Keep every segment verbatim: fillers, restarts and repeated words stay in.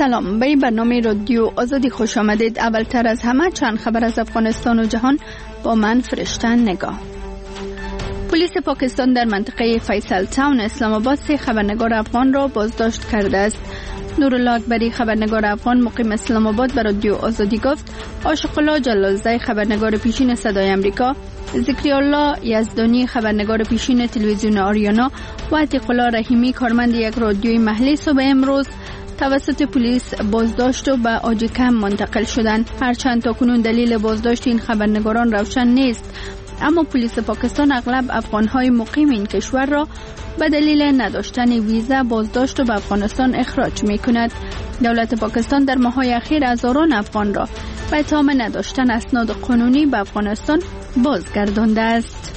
سلام، به برنامه رادیو آزادی خوش آمدید. اولتر از همه چند خبر از افغانستان و جهان با من فرشته نگاه. پلیس پاکستان در منطقه فیصل تاون اسلام آباد سه خبرنگار افغان را بازداشت کرده است. نورالله اکبری خبرنگار افغان مقیم اسلام آباد به رادیو آزادی گفت عاشق الله جلالزاده خبرنگار پیشین صدای امریکا، ذکری الله یزدانی خبرنگار پیشین تلویزیون آریانا و عتیق الله رحیمی کارمند یک رادیوی محلی صبح امروز توسط پلیس بازداشت و به آجیکم منتقل شدند. هرچند تاکنون دلیل بازداشت این خبرنگاران روشن نیست، اما پلیس پاکستان اغلب افغانهای مقیم این کشور را به دلیل نداشتن ویزا بازداشت و به افغانستان اخراج می کند. دولت پاکستان در ماه‌های اخیر هزاران افغان را به اتهام نداشتن اسناد قانونی به افغانستان بازگردانده است.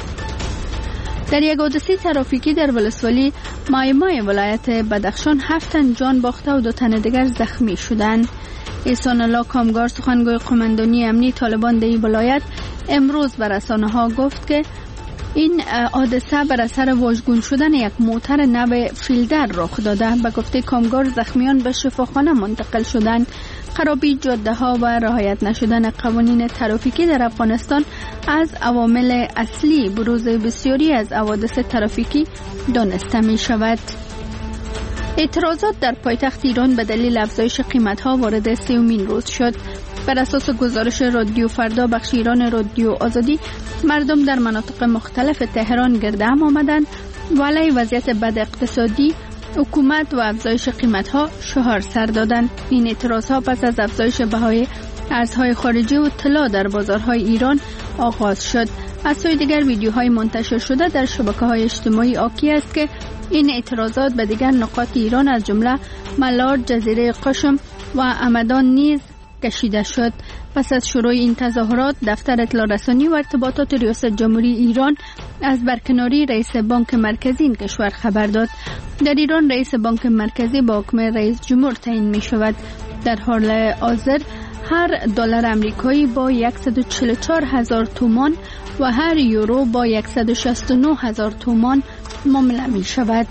در یک حادثه ترافیکی در ولسوالی مایمای ولایت بدخشان هفت تن جان باخته و دو تن دیگر زخمی شدند. احسان الله کامگار سخنگوی قماندانی امنی طالبان در این ولایت امروز به رسانه‌ها گفت که این حادثه بر اثر واژگون شدن یک موتر نو فیلدر رخ داده. به گفته کامگار زخمیان به شفاخانه منتقل شدند. خرابی جاده ها و رعایت نشدن قوانین ترافیکی در افغانستان از عوامل اصلی بروز بسیاری از حوادث ترافیکی دانسته می شود. اعتراضات در پایتخت ایران به دلیل افزایش قیمت ها وارد سومین روز شد. بر اساس گزارش رادیو فردا بخش ایران رادیو آزادی، مردم در مناطق مختلف تهران گرد هم آمدند و علیه وضعیت بد اقتصادی حکومت و افزایش قیمت ها شعار سر دادند. این اعتراض ها پس از افزایش بهای ارزهای خارجی و طلا در بازارهای ایران آغاز شد. از سوی دیگر ویدیوهای منتشر شده در شبکه‌های اجتماعی حاکی است که این اعتراضات به دیگر نقاط ایران از جمله ملار، جزیره قشم و همدان نیز کشیده شد. پس از شروع این تظاهرات، دفتر اطلاع رسانی و ارتباطات ریاست جمهوری ایران از برکناری رئیس بانک مرکزی این کشور خبر داد. در ایران رئیس بانک مرکزی با حکم رئیس جمهور تعیین می شود. در حال حاضر هر دلار آمریکایی با صد و چهل و چهار هزار تومان و هر یورو با صد و شصت و نه هزار تومان معامله می شود.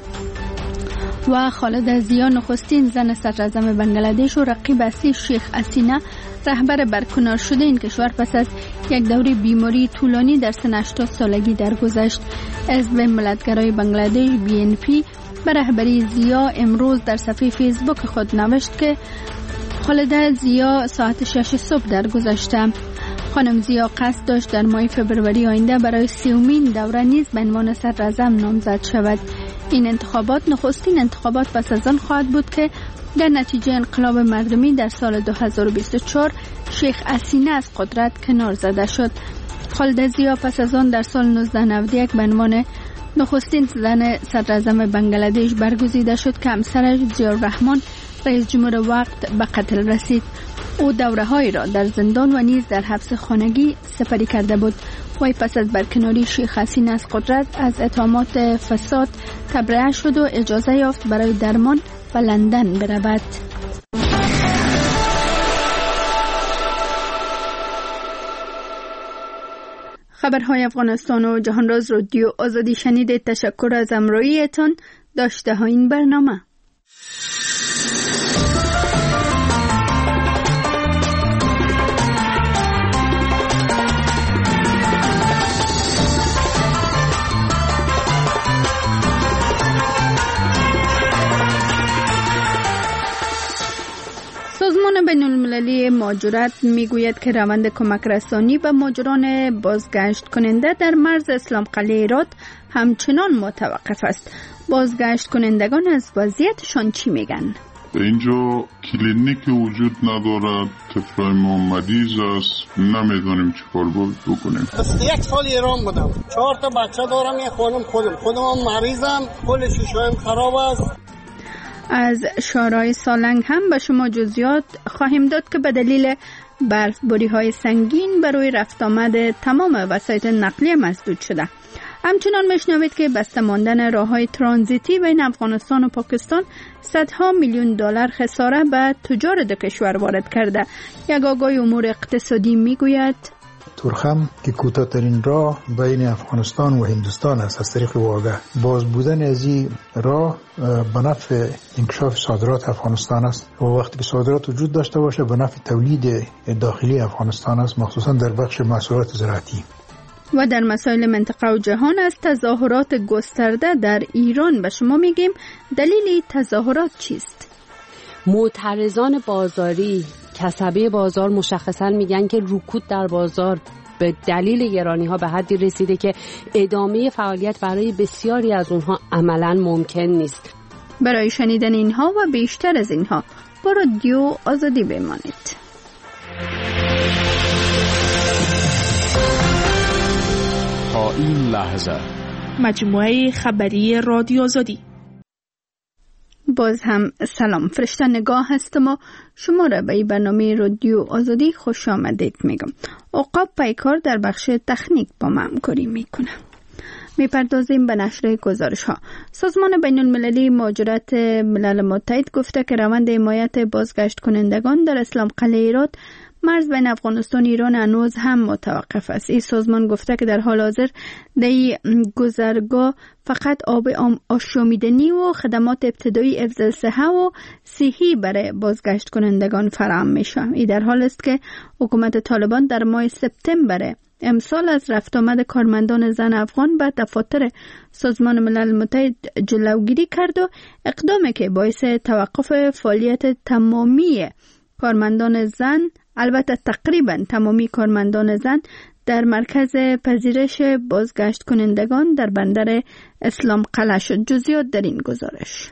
و خالده زیا نخستین زن صدراعظم بنگلادش و رقیب اصلی شیخ حسینه رهبر برکنار شده این کشور پس از یک دوره بیماری طولانی در سن هشتاد سالگی درگذشت. حزب ملتگرای بنگلادش بی ان پی به رهبری زیا امروز در صفحه فیسبوک خود نوشت که خالده زیا ساعت شش صبح درگذشته. خانم زیا قصد داشت در ماه فبروری آینده برای سومین دوره نیز به عنوان صدراعظم نامزد شود. این انتخابات نخستین انتخابات پس از آن خواهد بود که در نتیجه انقلاب مردمی در سال دو هزار و بیست و چهار شیخ حسینه از قدرت کنار زده شد. خالده زیا پس از آن در سال نوزده نود و یک به عنوان نخستین زن صدراعظم بنگلادش برگزیده شد که همسرش ضیاءالرحمن رئیس جمهور وقت به قتل رسید. او دوره‌هایی را در زندان و نیز در حبس خانگی سپری کرده بود. وی پس از برکناری شیخ حسینه از قدرت از اتهامات فساد تبرئه شد و اجازه یافت برای درمان به لندن برود. خبرهای افغانستان و جهان راز رادیو آزادی شنیدید. تشکر از همراهیتان. داشته ها این برنامه. سازمان بین المللی مهاجرت میگوید که روند کمک رسانی به مهاجران بازگشت کننده در مرز اسلام قلعه هرات همچنان متوقف است. بازگشت کنندگان از وضعیتشان چی میگن؟ اینجا کلینیک وجود ندارد، طفلای ما مریض است، نمیدونیم چی کار بکنیم. یک سال ایران بودم، چهار تا بچه دارم، یک خانم خودم خودم هم مریضم، کل شیشه‌ام خراب است. از شارع سالنگ هم به شما جزئیات خواهیم داد که به دلیل برفباری های سنگین برای رفت آمد تمام وسایل نقلیه مسدود شده. همچنان میشنوید که بسته ماندن راههای ترانزیتی بین افغانستان و پاکستان صدها میلیون دلار خساره به تجار دو کشور وارد کرده. یک آگاهی امور اقتصادی میگوید تورخم که کوتاه‌ترین راه بین افغانستان و هندوستان است از طریق واگه. باز بودن از این راه به نفع انکشاف صادرات افغانستان است و وقتی که صادرات وجود داشته باشه به نفع تولید داخلی افغانستان است، مخصوصا در بخش محصولات زراعتی. و در مسائل منطقه و جهان از تظاهرات گسترده در ایران به شما میگیم. دلیل تظاهرات چیست؟ معترضان بازاری کسبه بازار مشخصا میگن که رکود در بازار به دلیل گرانی ها به حدی رسیده که ادامه فعالیت برای بسیاری از اونها عملا ممکن نیست. برای شنیدن اینها و بیشتر از اینها با رادیو آزادی بمانید. تا این لحظه مجموعه خبری رادیو آزادی. باز هم سلام، فرشته نگاه هستم و شما را به برنامه رادیو آزادی خوش آمدید میگم. عقاب پیکار در بخش تکنیک با ما همکاری میکنه. میپردازیم به نشر گزارش ها. سازمان بین المللی مهاجرت ملل متحد گفته که روند حمایت بازگشت کنندگان در اسلام قلعه هرات مرز بین افغانستان و ایران هنوز هم متوقف است. این سازمان گفته که در حال حاضر در گذرگاه فقط آب آشامیدنی و خدمات ابتدایی حفظ الصحه و صحی برای بازگشت کنندگان فراهم میشه. این در حال است که حکومت طالبان در ماه سپتامبر امسال از رفت آمد کارمندان زن افغان به دفاتر سازمان ملل متحد جلوگیری کرد و اقدامی که باعث توقف فعالیت تمامی کارمندان زن، البته تقریبا تمامی کارمندان زن در مرکز پذیرش بازگشت کنندگان در بندر اسلام قلعه شد. جزئیات در این گزارش.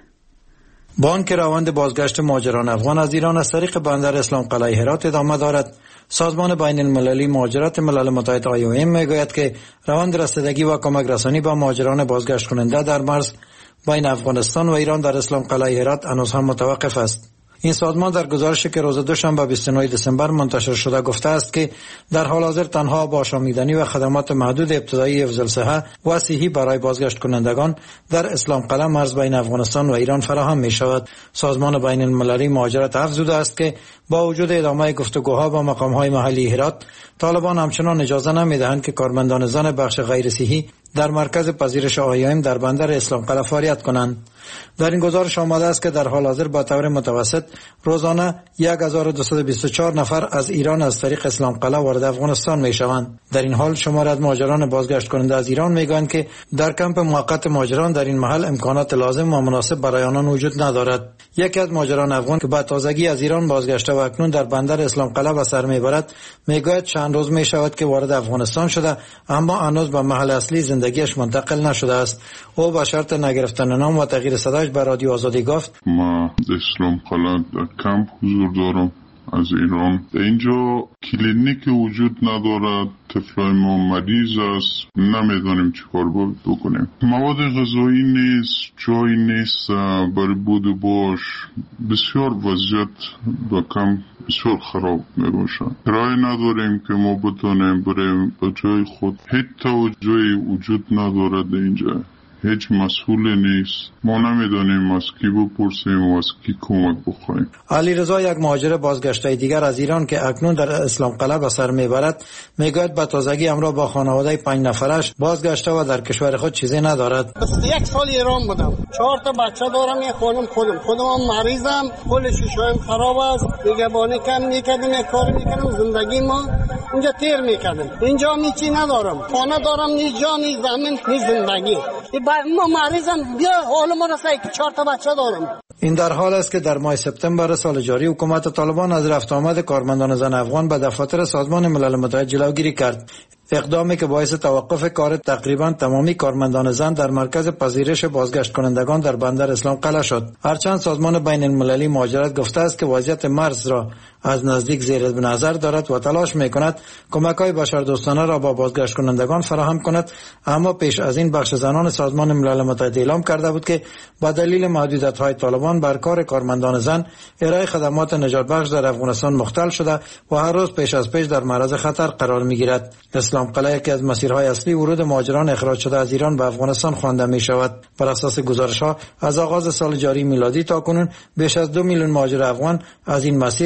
با آنکه روند بازگشت مهاجران افغان از ایران از طریق بندر اسلام قلعه هرات ادامه دارد، سازمان بین المللی مهاجرت ملل متحد آی او ام میگوید که روند رسیدگی و کمک رسانی به مهاجران بازگشت کننده در مرز بین افغانستان و ایران در اسلام قلعه هرات هنوز هم متوقف است. این سازمان در گزارشی که روز دوشنبه بیست و نه دسامبر منتشر شده گفته است که در حال حاضر تنها با آشامیدنی و خدمات محدود ابتدایی حفظ الصحه و صحی برای بازگشت کنندگان در اسلام قلعه مرز بین افغانستان و ایران فراهم می شود. سازمان بین المللی مهاجرت افزوده است که با وجود ادامه گفتگوها با مقام‌های محلی هرات، طالبان همچنان اجازه نمی‌دهند که کارمندان زن بخش غیر صحی در مرکز پذیرش آی او ام در بندر اسلام قلعه فعالیت کنند. در این گزارش آمده است که در حال حاضر با طور متوسط روزانه یک هزار و دویست و بیست و چهار نفر از ایران از طریق اسلام قلعه وارد افغانستان می شوند. در این حال شمار از مهاجران بازگشت کننده از ایران می گویند که در کمپ موقت مهاجران در این محل امکانات لازم و مناسب برای آنان وجود ندارد. یکی از مهاجران افغان که با تازگی از ایران بازگشته و اکنون در بندر اسلام قلعه به سر میبرد میگوید چند روز می شود که وارد افغانستان شده اما هنوز به محل اصلی زندگیش منتقل نشده است. او با شرط نگرفتن نام و تغییر صدایش به رادیو آزادی گفت: ما اسلام قلعه در کمپ حضور دارم از ایران. اینجا کلینیک وجود ندارد، طفلای ما مریض است، نمیدانیم چی کار بکنیم. مواد غذایی نیست، جایی نیست برای بود و باش. بسیار وضعیت با کم بسیار خراب می باشد. کرایه نداریم که ما بتانیم بریم به جای خود. هیچ توجهی وجود ندارد اینجا. هیچ مسئول نیست. ما نمیدانیم از کی بپرسیم و از کی کمک بخوایم. علی رضا، یک مهاجر بازگشته دیگر از ایران که اکنون در اسلام قلعه به سر میبرد، میگوید به تازگی همراه با خانواده پنج نفرش بازگشته و در کشور خود چیزی ندارد. یک سال ایران بودم، چهار تا بچه دارم، یک خانم خودم خودم مریضم، کل شیشه‌ام خراب است، دیگه بانه کم میکردیم، یک کار میکردم، زندگی ما اونجا تیر میکردم. اینجا میچی ندارم، خانه دارم، نی جا نی زمین نی زندگی. ما مریضم، بیا حال ما رسای که چهار تا بچه دارم. این در حال است که در ماه سپتامبر سال جاری حکومت طالبان از رفت آمد کارمندان زن افغان به دفاتر سازمان ملل متحد جلوگیری کرد. اقدامی که باعث توقف کار تقریبا تمامی کارمندان زن در مرکز پذیرش بازگشت کنندگان در بندر اسلام قلعه شد. هرچند سازمان بین المللی مهاجرت گفته است که وضعیت مرز را از نزدیک زیر نظر دارد و تلاش می‌کند کمک‌های بشردوستانه را با بازگشت کنندگان فراهم کند، اما پیش از این بخش زنان سازمان ملل متحد اعلام کرده بود که با دلیل محدودیت‌های طالبان بر کار کارمندان زن ارائه خدمات نجات بخش در افغانستان مختل شده و هر روز پیش از پیش در معرض خطر قرار می‌گیرد. اسلام قلعه که از مسیرهای اصلی ورود مهاجران اخراج شده از ایران به افغانستان خوانده می شود. بر اساس گزارش‌ها از آغاز سال جاری میلادی تا کنون بیش از دو میلیون مهاجر افغان از این مسیر وارد افغانستان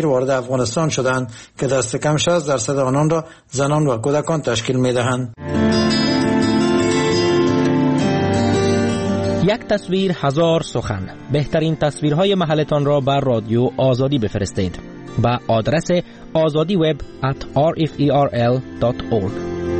افغانستان شدند که دست کم شصت درصد آنان را زنان و کودکان تشکیل می‌دهند. یک تصویر هزار سخن. بهترین تصویرهای محلتان را بر رادیو آزادی بفرستید به آدرس azadi web at r f e r l dot org.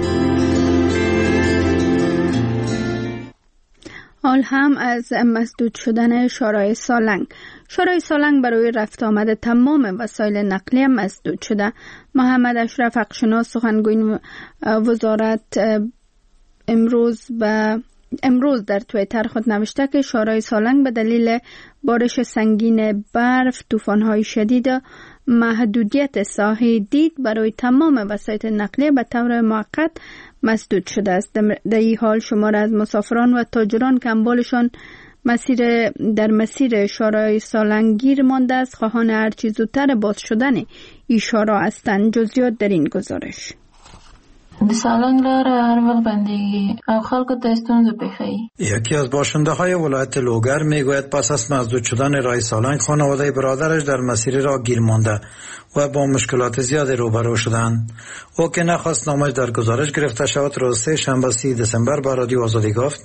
حال هم از مسدود شدن شورای سالنگ. شورای سالنگ برای رفت آمد تمام وسایل نقلیه مسدود شده. محمد اشرف حقشناس سخنگوی وزارت امروز به امروز در توییتر خود نوشته که شورای سالنگ به دلیل بارش سنگین برف، طوفان‌های شدید و محدودیت ساحه دید برای تمام وسایل نقلیه به طور موقت مسدود شده است. در این حال شمار از مسافران و تاجران که اموالشان مسیر در مسیر شورای سالنگ گیر مانده است خواهان هرچی زودتر باز شدن این شورا هستند. جزئیات در این گزارش. د سالنگ لار هر وخت بندگی او خلکو ته ستونزه پیښیي. یکی از باشنده های ولایت لوگر میگوید پس از مسدود شدن راه سالنگ خانواده برادرش در مسیر راه گیر مانده و با مشکلات زیادی روبرو شدند. او که نخواست نامش در گزارش گرفته شود روز سه شنبه سی دسامبر به رادیو آزادی گفت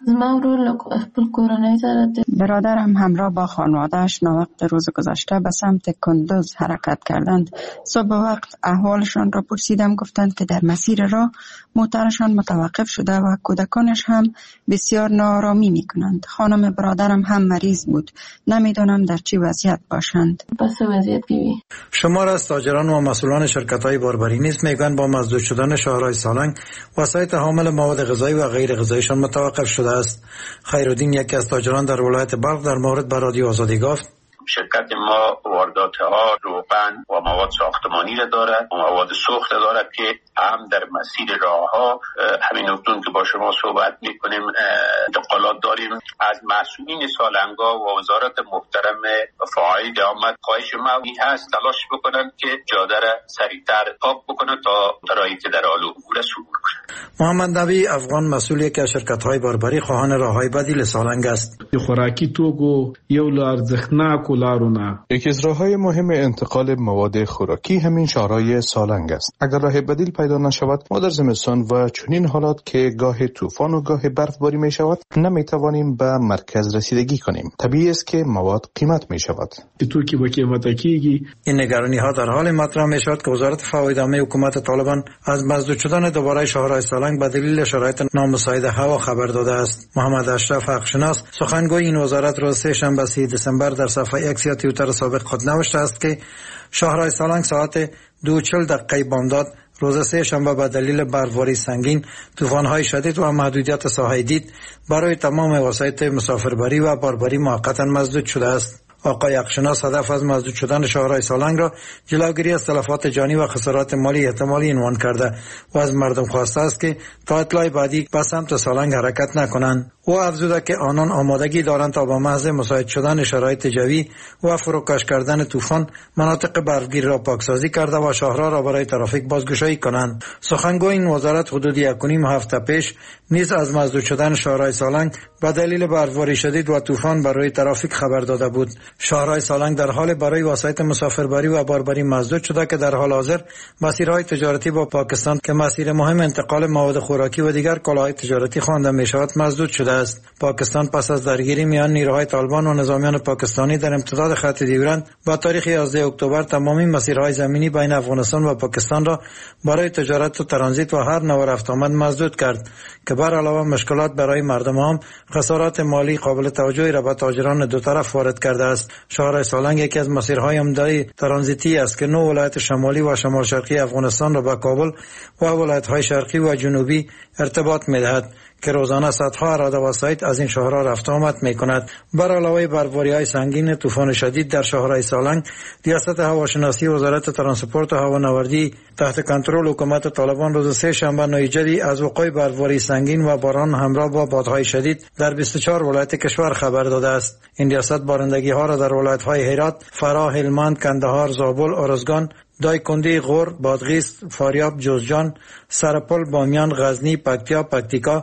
برادرم همراه با خانواده‌اش ناوقت روز گذشته به سمت کندوز حرکت کردند. صبح وقت احوالشان را پرسیدم، گفتند که در مسیر راه موترشان متوقف شده و کودکانش هم بسیار ناآرامی میکنند. خانم برادرم هم مریض بود. نمیدانم در چه وضعیت باشند. پس وضعیت کی؟ شمار از تاجران و مسئولان شرکت‌های باربری نیز میگن با مسدود شدن شاهراه سالنگ وسایط حامل مواد غذایی و غیر غذاییشان متوقف شده است. خیرالدین یکی از تاجران در ولایت بلخ در مورد به رادیو آزادی گفت شرکت ما واردات ها، روغن و مواد ساختمانی را دارد و مواد سوخت دارد که هم در مسیر راه ها همین اکنون که با شما صحبت میکنیم انتقالات داریم. از مسئولین سالنگا و وزارت محترم فاعل آمد خواهش ما هست تلاش بکنند که جاده را سریعتر پاک بکنند تا ترایی که در حال عبور صعود کنند. محمد نبی افغان مسئول یکی از شرکت‌های باربری خواهان راههای بدیل سالنگ است. خوراکی توکو یو ارزښتناک لارونه. یکی از راه‌های مهم انتقال مواد خوراکی همین شاهراه سالنگ است. اگر راه بدیل پیدا نشود ما در زمستان و چنین حالات که گاه طوفان و گاه برفباری می شود نمی توانیم به مرکز رسیدگی کنیم. طبیعی است که مواد قیمت می شود. توکی با قیمت کیږي. این نگرانی ها در حال مطرح می شود که وزارت فواید عامه حکومت طالبان از مسدود شدن دوباره شاهراه سالنگ به دلیل شرایط نامساعد هوا خبر داده است. محمد اشرف حقشناس سخنگوی این وزارت روز سه شنبه سی دسامبر در صفحه اکس یا توییتر سابق خود نوشته است که شاهراه سالنگ ساعت دو و چهل دقیقه بامداد روز سه شنبه به دلیل برفباری سنگین، طوفان‌های شدید و محدودیت ساحه دید برای تمام وسایط مسافربری و باربری موقتا مسدود شده است. آقای حقشناس هدف از مسدود شدن شاهراه سالنگ را جلوگیری از تلفات جانی و خسارات مالی احتمالی عنوان کرده و از مردم خواسته است که تا اطلاع بعدی به سمت سالنگ حرکت نکنند. او افزوده که آنان آمادگی دارند تا با محض مساعد شدن شرایط جوی و فروکش کردن طوفان مناطق برفگیر را پاکسازی کرده و شاهراه را برای ترافیک بازگشایی کنند. سخنگوی این وزارت حدود یک و نیم هفته پیش نیز از مسدود شدن شاهراه سالنگ به دلیل برفباری شدید و طوفان برای ترافیک خبر داده بود. شاهراه سالنگ در حال برای وسایط مسافربری و باربری مسدود شده که در حال حاضر مسیرهای تجارتی با پاکستان که مسیر مهم انتقال مواد خوراکی و دیگر کالاهای تجارتی خوانده می شود مسدود شده است. پاکستان پس از درگیری میان نیروهای طالبان و نظامیان پاکستانی در امتداد خط دیورند با تاریخ یازده اکتبر تمامی مسیرهای زمینی بین افغانستان و پاکستان را برای تجارت و ترانزیت و هر نوع رفت آمد مسدود کرد که بر علاوه مشکلات برای مردم هم خسارات مالی قابل توجهی را به تاجران دو طرف وارد کرده است. شاهراه سالنگ یکی از مسیرهای عمده ترانزیتی است که نو ولایت شمالی و شمال شرقی افغانستان را با کابل و ولایت‌های شرقی و جنوبی ارتباط می‌دهد که روزانه صدها اراده وسایط از این شاهراه رفت آمد می‌کند. بر علاوه برفباری‌های سنگین، طوفان شدید در شاهراه سالنگ، ریاست هواشناسی وزارت ترانسپورت و هوانوردی تحت کنترل حکومت طالبان روز سه شنبه نویجدی از وقوع برفباری سنگین و باران همراه با بادهای شدید در بیست و چهار ولایت کشور خبر داده است. این ریاست بارندگی‌ها را در ولایت‌های هرات، فراه، هلمند، کندهار، زابل، ارزگان، دایکندی، غور، بادغیس، فاریاب، جوزجان، سرپل، بامیان، غزنی، پکتیا، پکتیکا،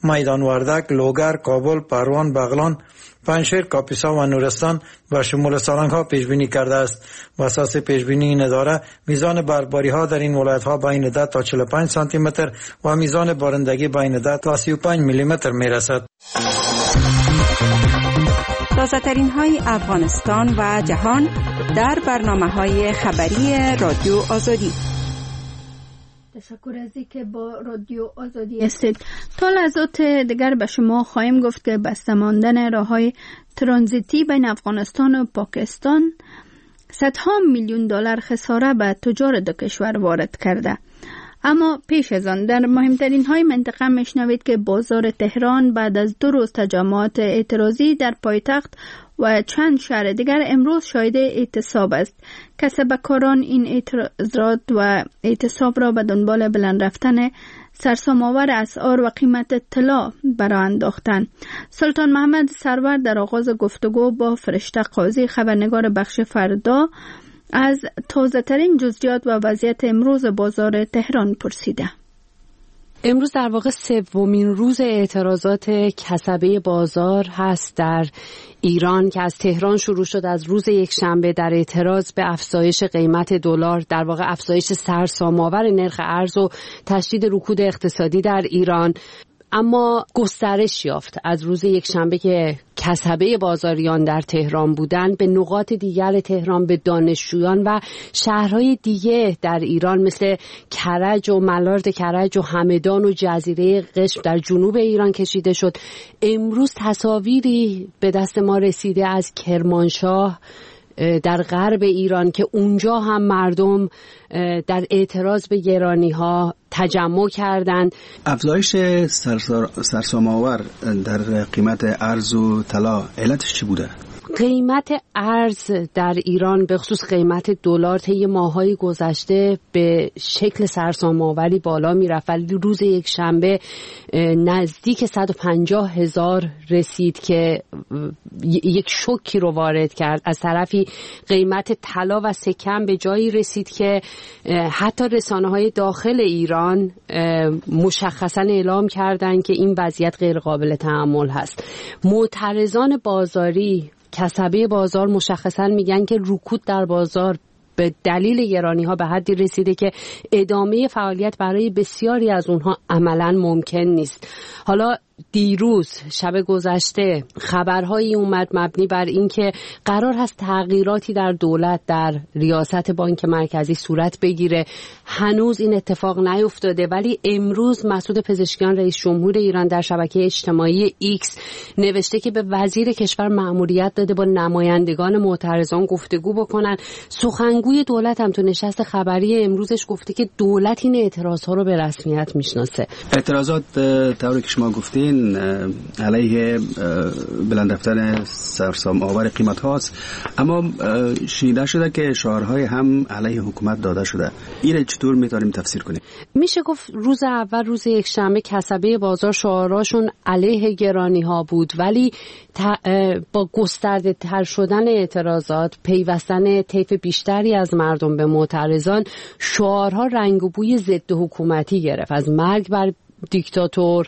میدان وردک، لوگر، کابل، پروان، بغلان، پنجشیر، کاپیسا و نورستان و شمول سالنگ ها پیش بینی کرده است. و اساس پیش بینی این اداره میزان برفباری ها در این ولایت ها بین ده تا چهل و پنج سانتی متر و میزان بارندگی بین ده تا سی و پنج میلی متر می رسد. تازه ترین های افغانستان و جهان در برنامه های خبری رادیو آزادی. تشکر از اینکه با رادیو آزادی هستید. تا لحظات دیگر به شما خواهیم گفت که بسته ماندن راههای ترانزیتی بین افغانستان و پاکستان صدها میلیون دلار خساره به تجار دو کشور وارد کرده. اما پیش از آن در مهمترین های منطقه میشنوید که بازار تهران بعد از دو روز تجمعات اعتراضی در پایتخت و چند شهر دیگر امروز شاهد اعتصاب است. کسبکاران این اعتراضات و اعتصاب را به دنبال بلند رفتن سرسام‌آور اسعار و قیمت طلا برآ انداختند. سلطان محمد سرور در آغاز گفتگو با فرشته قاضی خبرنگار بخش فردا از تازه ترین جزئیات و وضعیت امروز بازار تهران پرسیده. امروز در واقع سومین روز اعتراضات کسبه بازار هست در ایران که از تهران شروع شد. از روز یکشنبه در اعتراض به افزایش قیمت دلار، در واقع افزایش سرسام‌آور نرخ ارز و تشدید رکود اقتصادی در ایران، اما گسترش یافت. از روز یکشنبه که کسبه بازاریان در تهران بودند به نقاط دیگر تهران، به دانشجویان و شهرهای دیگه در ایران مثل کرج و ملارد کرج و همدان و جزیره قشم در جنوب ایران کشیده شد. امروز تصاویری به دست ما رسیده از کرمانشاه در غرب ایران که اونجا هم مردم در اعتراض به گرانی‌ها تجمع کردند. افزایش سرسام‌آور در قیمت ارز و طلا علتش چی بوده؟ قیمت ارز در ایران به خصوص قیمت دلار طی ماه‌های گذشته به شکل سرسام‌آوری بالا می‌رفت، ولی روز یک شنبه نزدیک صد و پنجاه هزار رسید که یک شوکی رو وارد کرد. از طرفی قیمت طلا و سکم به جایی رسید که حتی رسانه‌های داخل ایران مشخصاً اعلام کردند که این وضعیت غیر قابل تحمل هست. معترضان بازاری کسبه بازار مشخصاً میگن که رکود در بازار به دلیل گرانی ها به حدی رسیده که ادامه فعالیت برای بسیاری از اونها عملاً ممکن نیست. حالا دیروز شب گذشته خبرهایی اومد مبنی بر اینکه قرار هست تغییراتی در دولت در ریاست بانک مرکزی صورت بگیره. هنوز این اتفاق نیفتاده، ولی امروز مسعود پزشکیان رئیس جمهور ایران در شبکه اجتماعی ایکس نوشته که به وزیر کشور مأموریت داده با نمایندگان معترضان گفتگو بکنن. سخنگوی دولت هم تو نشست خبری امروزش گفته که دولت این اعتراضها رو به رسمیت میشناسه. اعتراضات طوری که شما گفتین علیه بلند رفتن سرسام آور قیمت هاست، اما شنیده شده که شعارهای هم علیه حکومت داده شده. این چطور میتونیم تفسیر کنیم؟ میشه گفت روز اول روز یکشنبه کسبه بازار شعاراشون علیه گرانی ها بود، ولی با گسترده تر شدن اعتراضات، پیوستن طیف بیشتری از مردم به معترضان، شعارها رنگ و بوی ضد حکومتی گرفت. از مرگ بر دیکتاتور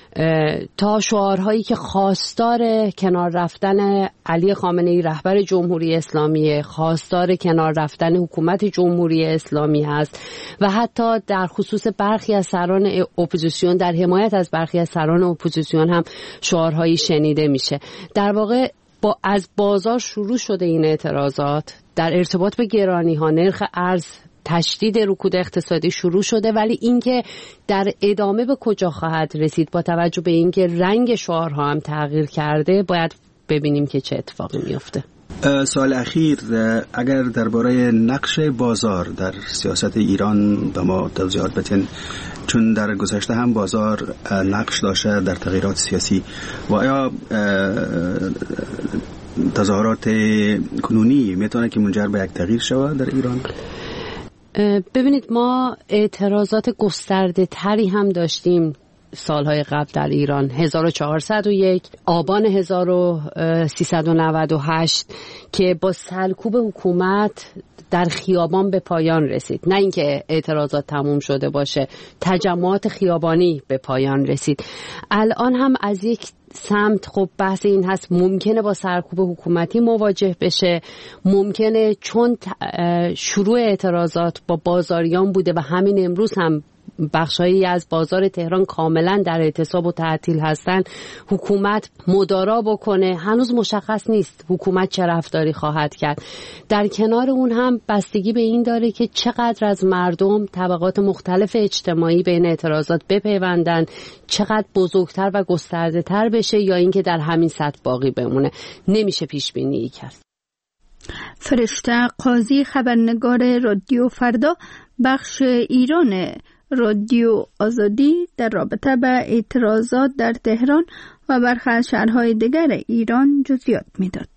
تا شعارهایی که خواستار کنار رفتن علی خامنه‌ای رهبر جمهوری اسلامی، خواستار کنار رفتن حکومت جمهوری اسلامی هست و حتی در خصوص برخی از سران اپوزیسیون، در حمایت از برخی از سران اپوزیسیون هم شعارهایی شنیده میشه. در واقع با از بازار شروع شده این اعتراضات در ارتباط به گرانی ها، نرخ ارز، تشدید رکود اقتصادی شروع شده، ولی اینکه در ادامه به کجا خواهد رسید با توجه به اینکه رنگ شعارها هم تغییر کرده باید ببینیم که چه اتفاقی میفته. سوال اخیر، اگر درباره نقش بازار در سیاست ایران به ما توضیحات بدین، چون در گذشته هم بازار نقش داشته در تغییرات سیاسی، و آیا تظاهرات کنونی میتونه که منجر به یک تغییر شود در ایران؟ ببینید، ما اعتراضات گسترده تری هم داشتیم سالهای قبل در ایران. هزار و چهارصد و یک، آبان هزار و سیصد و نود و هشت که با سرکوب حکومت در خیابان به پایان رسید، نه اینکه اعتراضات تموم شده باشه، تجمعات خیابانی به پایان رسید. الان هم از یک سمت خب بحث این هست ممکنه با سرکوب حکومتی مواجه بشه، ممکنه چون شروع اعتراضات با بازاریان بوده و همین امروز هم بخشایی از بازار تهران کاملا در اعتصاب و تعطیل هستن، حکومت مدارا بکنه. هنوز مشخص نیست حکومت چه رفتاری خواهد کرد. در کنار اون هم بستگی به این داره که چقدر از مردم، طبقات مختلف اجتماعی به این اعتراضات بپیوندن، چقدر بزرگتر و گسترده تر بشه یا اینکه در همین سطح باقی بمونه. نمیشه پیش بینی کرد. فرشته قاضی، خبرنگار رادیو فردا بخش ایران رادیو آزادی، در رابطه به اعتراضات در تهران و برخی از شهرهای دیگر ایران جزئیات میداد.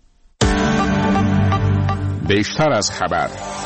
بیشتر از خبر.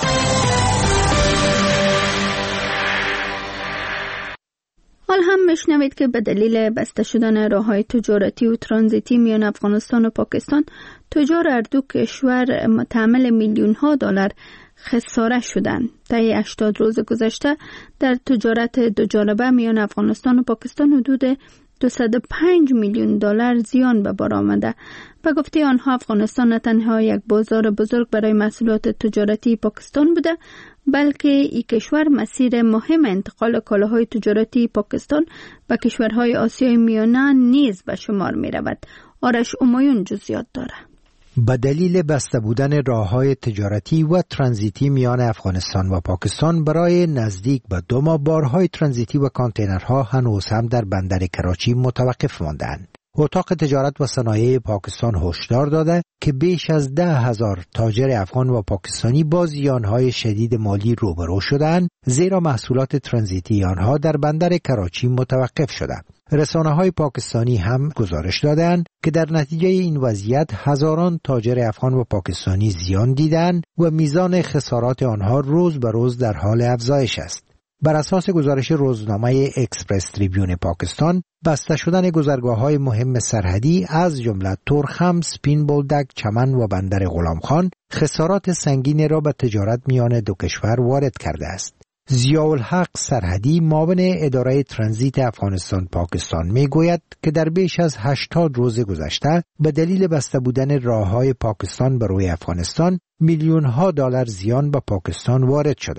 حال هم میشنوید که به دلیل بسته شدن راههای تجارتی و ترانزیتی میان افغانستان و پاکستان، تجار هر دو کشور متحمل میلیون ها دلار خساره شدند. طی هشتاد روز گذشته در تجارت دوجانبه میان افغانستان و پاکستان حدود دویست و پنج میلیون دلار زیان به بار آمده. به گفته آنها افغانستان نه تنها یک بازار بزرگ برای محصولات تجارتی پاکستان بوده، بلکه این کشور مسیر مهم انتقال کالاهای تجارتی پاکستان به کشورهای آسیای میانه نیز به شمار می رود. آرش امایون جزئیات داره. به دلیل بسته بودن راه‌های تجارتی و ترانزیتی میان افغانستان و پاکستان، برای نزدیک به دو ماه بارهای ترانزیتی و کانتینرها هنوز هم در بندر کراچی متوقف ماندند. اتاق تجارت و صنایع پاکستان هشدار داده که بیش از ده هزار تاجر افغان و پاکستانی با زیانهای شدید مالی روبرو شدند، زیرا محصولات ترانزیتی آنها در بندر کراچی متوقف شده. رسانه‌های پاکستانی هم گزارش دادند که در نتیجه این وضعیت هزاران تاجر افغان و پاکستانی زیان دیدند و میزان خسارات آنها روز به روز در حال افزایش است. بر اساس گزارش روزنامه اکسپرس تریبیون پاکستان، بسته شدن گذرگاه‌های مهم سرحدی از جمله تورخم، سپین بولدک، چمن و بندر غلامخان خسارات سنگین را به تجارت میان دو کشور وارد کرده است. ضیاءالحق سرحدی، معاون اداره ترانزیت افغانستان پاکستان، میگوید که در بیش از هشتاد روز گذشته به دلیل بسته بودن راه‌های پاکستان به روی افغانستان، میلیون ها دلار زیان به پاکستان وارد شده.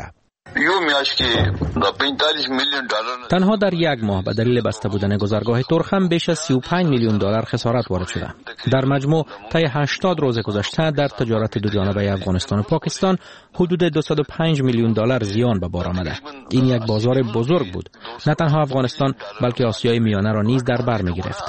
تنها در یک ماه به دلیل بسته بودن گذرگاه تورخم بیش از سی و پنج میلیون دلار خسارت وارد شده. در مجموع طی هشتاد روز گذشته در تجارت دو جانبه افغانستان و پاکستان حدود دویست و پنج میلیون دلار زیان به بار آمده. این یک بازار بزرگ بود. نه تنها افغانستان بلکه آسیای میانه را نیز در بر می‌گرفت.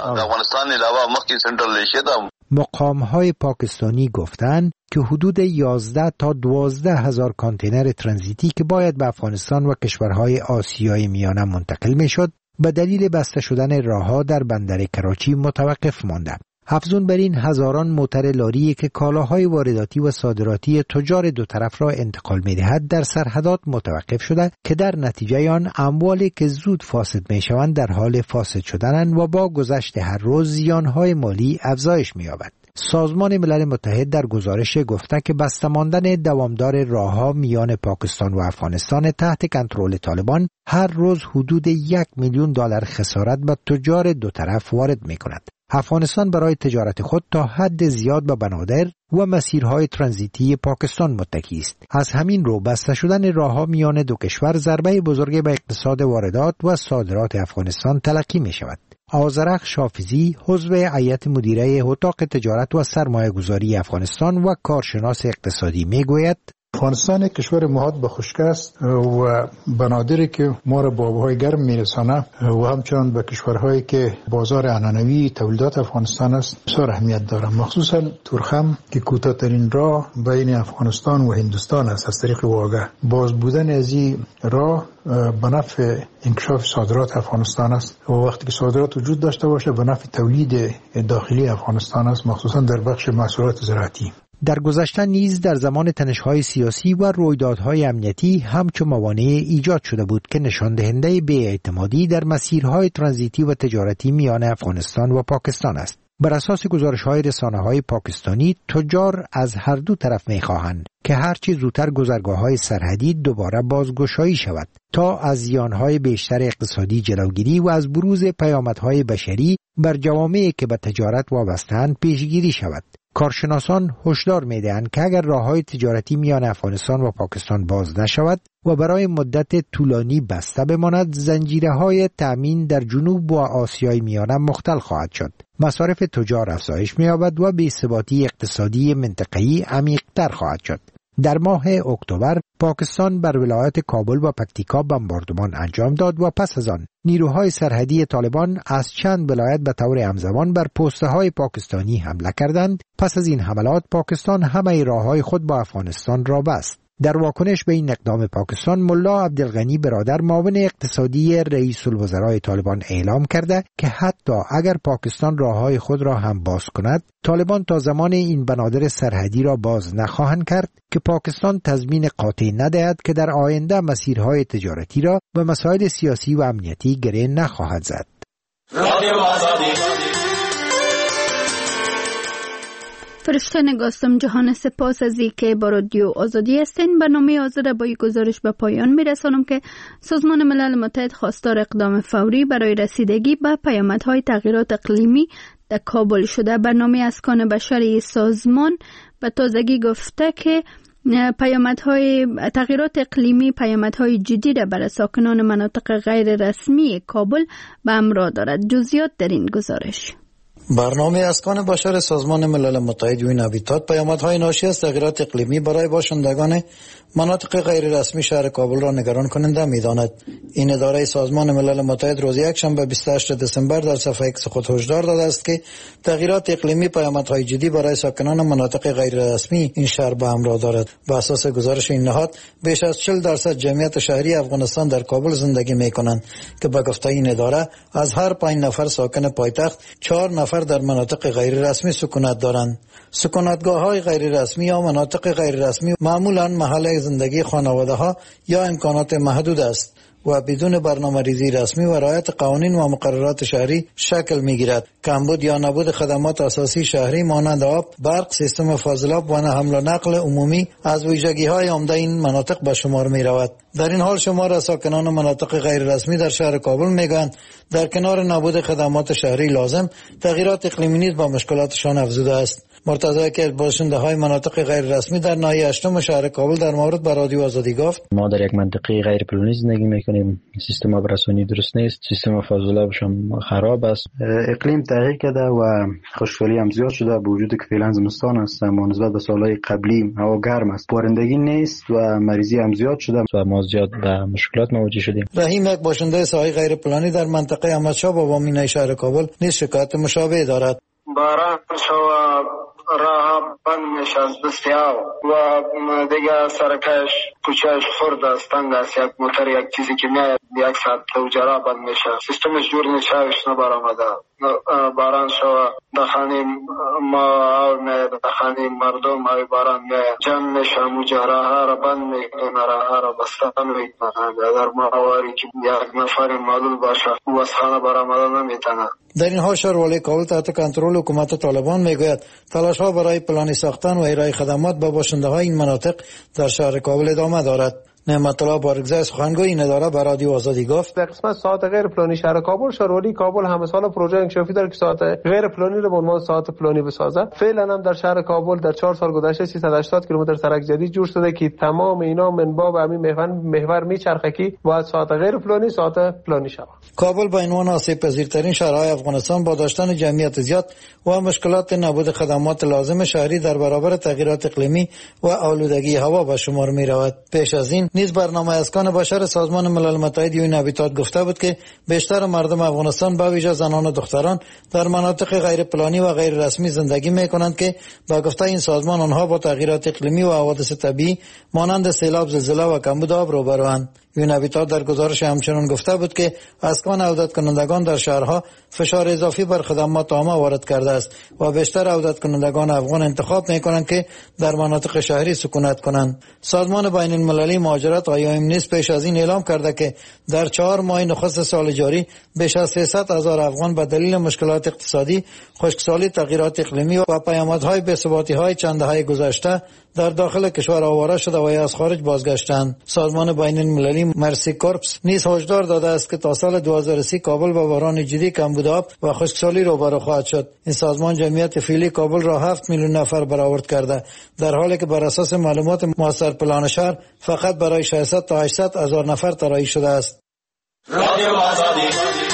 مقام‌های پاکستانی گفتند که حدود یازده تا دوازده هزار کانتینر ترانزیتی که باید به افغانستان و کشورهای آسیای میانه منتقل میشد، به دلیل بسته شدن راه‌ها در بندر کراچی متوقف مانده. افزون بر این، هزاران موتر لاری که کالاهای وارداتی و صادراتی تجار دو طرف را انتقال می‌دهد در سرحدات متوقف شده که در نتیجه آن اموالی که زود فاسد می‌شوند در حال فاسد شدنند و با گذشت هر روز زیان‌های مالی افزایش می‌یابد. سازمان ملل متحد در گزارش گفته که بسته ماندن دوامدار راه‌ها میان پاکستان و افغانستان تحت کنترل طالبان هر روز حدود یک میلیون دلار خسارت به تجار دو طرف وارد می‌کند. افغانستان برای تجارت خود تا حد زیاد به بنادر و مسیرهای ترانزیتی پاکستان متکی است. از همین رو بسته شدن راه‌ها میان دو کشور ضربه بزرگی به اقتصاد واردات و صادرات افغانستان تلقی می شود. آذرخ شافیزی، عضو هیئت مدیره اتاق تجارت و سرمایه‌گذاری افغانستان و کارشناس اقتصادی، میگوید افغانستان یک کشور محاط به خشکی است و بنادری که ما را به آبهای گرم میرسانه و همچنان به کشورهایی که بازار عنعنوی تولیدات افغانستان است بسیار اهمیت دارد. مخصوصا تورخم که کوتاه‌ترین راه بین افغانستان و هندوستان است از طریق واگه. باز بودن از این راه به نفع انکشاف صادرات افغانستان است و وقتی که صادرات وجود داشته باشه به نفع تولید داخلی افغانستان است، مخصوصا در بخش محصولات زراعتی. در گذشته نیز در زمان تنش‌های سیاسی و رویدادهای امنیتی همچون موانع ایجاد شده بود که نشان دهنده بی‌اعتمادی در مسیرهای ترانزیتی و تجارتی میان افغانستان و پاکستان است. بر اساس گزارش‌های رسانه‌های پاکستانی، تجار از هر دو طرف می‌خواهند که هرچی زودتر گذرگاه‌های سرحدی دوباره بازگشایی شود تا از زیان‌های بیشتر اقتصادی جلوگیری و از بروز پیامدهای بشری بر جوامعی که به تجارت وابسته‌اند پیشگیری شود. کارشناسان هشدار می‌دهند که اگر راه‌های تجارتی میان افغانستان و پاکستان باز نشود و برای مدت طولانی بسته بماند، زنجیره‌های تأمین در جنوب و آسیای میانه مختل خواهد شد. مصارف تجار افزایش می‌یابد و بی‌ثباتی اقتصادی منطقه‌ای عمیق‌تر خواهد شد. در ماه اکتبر پاکستان بر ولایت کابل و پکتیکا بمباردمان انجام داد و پس از آن نیروهای سرحدی طالبان از چند ولایت به طور همزمان بر پست‌های پاکستانی حمله کردند. پس از این حملات پاکستان همه راه‌های خود با افغانستان را بست. در واکنش به این اقدام پاکستان، ملا عبدالغنی برادر معاون اقتصادی رئیس الوزرای طالبان اعلام کرده که حتی اگر پاکستان راه‌های خود را هم باز کند، طالبان تا زمان این بنادر سرحدی را باز نخواهند کرد که پاکستان تضمین قاطع ندهد که در آینده مسیرهای تجارتی را به مسائل سیاسی و امنیتی گره نخواهد زد. فرشته نگاستم جهان، سپاس از این که با رادیو آزادی هستین. برنامه آزاد با این گزارش به پایان میرسانم که سازمان ملل متحد خواستار اقدام فوری برای رسیدگی به پیامدهای تغییرات اقلیمی در کابل شده. برنامه اسکان بشری سازمان به تازگی گفته که پیامدهای تغییرات اقلیمی پیامدهای جدی را برای ساکنان مناطق غیر رسمی کابل به همراه دارد. جزئیات در این گزارش. برنامه اسکان بشر سازمان ملل متحد یون هابیتات پیامدهای ناشی از تغییرات اقلیمی برای باشندگان مناطق غیر رسمی شهر کابل را نگران کننده می‌داند. این اداره سازمان ملل متحد روز یکشنبه بیست و هشتم دسامبر در صفحه ایکس خود هشدار داده است که تغییرات اقلیمی پیامدهای جدی برای ساکنان مناطق غیر رسمی این شهر به همراه دارد. بر اساس گزارش این نهاد، بیش از چهل درصد جمعیت شهری افغانستان در کابل زندگی می‌کنند که به گفته این اداره از هر پنج نفر ساکن پایتخت چهار نفر در مناطق غیر رسمی سکونت دارند. سکونتگاه‌های غیر رسمی یا مناطق غیر رسمی معمولاً محل زندگی خانواده‌ها یا امکانات محدود است و بدون برنامه‌ریزی رسمی و رعایت قوانین و مقررات شهری شکل می‌گیرد. کمبود یا نبود خدمات اساسی شهری مانند آب، برق، سیستم فاضلاب و حمل و نقل عمومی از ویژگی‌های عمده این مناطق به شمار می‌رود. در این حال شمار از ساکنان مناطق غیر رسمی در شهر کابل میگویند در کنار نبود خدمات شهری لازم، تغییرات اقلیمی نیز با مشکلاتشان افزوده است. مرتضی که باشنده‌های مناطق غیر رسمی در ناحیه هشتم شهر کابل در مورد به رادیو آزادی گفت: ما در یک منطقه غیر پلانی زندگی میکنیم، سیستم آبرسانی درست نیست، سیستم فاضلابش هم خراب است، اقلیم تغییر کرده و خشکسالی هم زیاد شده، با وجودی که فعلا زمستان است اما نسبت به سالهای قبلی هوا گرم است، بارندگی نیست و مریضی هم زیاد شده و ما زیاد به مشکلات مواجه شدیم. رحیم یک باشنده ساحل غیر پلانی در منطقه احمدشاه بابا مینای شهر کابل نیز شکایت مشابه دارد. باران شو راه بند میشه از بسیار و دیگه سرکش کوچهش خورد است، تنگ است، یک موتر یک چیزی که میاد یک ساعت توجرا بند میشه، سیستمش جور نیست، شوش نبرامده. باران شو دخانیم ما او میاد، دخانیم مردم های باران میاد جمع میشه، مجرا ها را بند میکنه، راه ها را بستن میکنه. اگر ماواری که یک نفر معلول باشه او از خانه برآمده نمیتونه. در این حال شهروالی کابل تحت کنترل حکومت طالبان میگوید تلاش ها برای پلانی ساختن و ارائه خدمات به باشنده های این مناطق در شهر کابل ادامه دارد. نعمت الله بارگزای سخنگوی این اداره به رادیو آزادی گفت: در قسمت ساعت غیر پلانی شهر کابل، شهروالی کابل همه سال پروژه انکشافی داره که ساعت غیر پلانی رو به عنوان ساعت پلانی بسازه. فعلا هم در شهر کابل در چهار سال گذشته سیصد و هشتاد کیلومتر سرک جدید جور شده که تمام اینا منبع به همین محور محور میچرخه که باید ساعت غیر پلانی ساعت پلانی شود. کابل به عنوان آسیب پذیرترین شهرهای افغانستان با داشتن جمعیت زیاد و مشکلات نبود خدمات لازم شهری در برابر تغییرات اقلیمی و آلودگی هوا به شمار می رود. پیش از این نیز برنامه اسکان بشر سازمان ملل متحد یون هابیتات گفته بود که بیشتر مردم افغانستان به ویژه زنان و دختران در مناطق غیر پلانی و غیر رسمی زندگی می کنند که با گفته این سازمان آنها با تغییرات اقلیمی و حوادث طبیعی مانند سیلاب، زلزله و کمبود آب روبروند. یون هابیتات در گزارش همچنان گفته بود که اسکان عودت کنندگان در شهرها فشار اضافی بر خدمات عامه وارد کرده است و بیشتر عودت کنندگان افغان انتخاب می کنند که در مناطق شهری سکونت کنند. سازمان بین المللی مهاجرت مهاجرت آی او ام نیز پیش از این اعلام کرده که در چهار ماه نخست سال جاری بیش از سیصد هزار افغان به دلیل مشکلات اقتصادی، خشکسالی، تغییرات اقلیمی و پیامدهای بی‌ثباتی‌های چند دهه گذشته در داخل کشور آواره شده و یا از خارج بازگشتند. سازمان بین المللی مرسی کورپس نیز هشدار داده است که تا سال دو هزار و سی کابل با بحران جدی کمبود آب و خشکسالی روبرو خواهد شد. این سازمان جمعیت فعلی کابل را هفت میلیون نفر برآورد کرده، در حالی که بر اساس معلومات مؤثر پلان شهر فقط برای ششصد تا هشتصد هزار نفر طراحی شده است. رادیو آزادی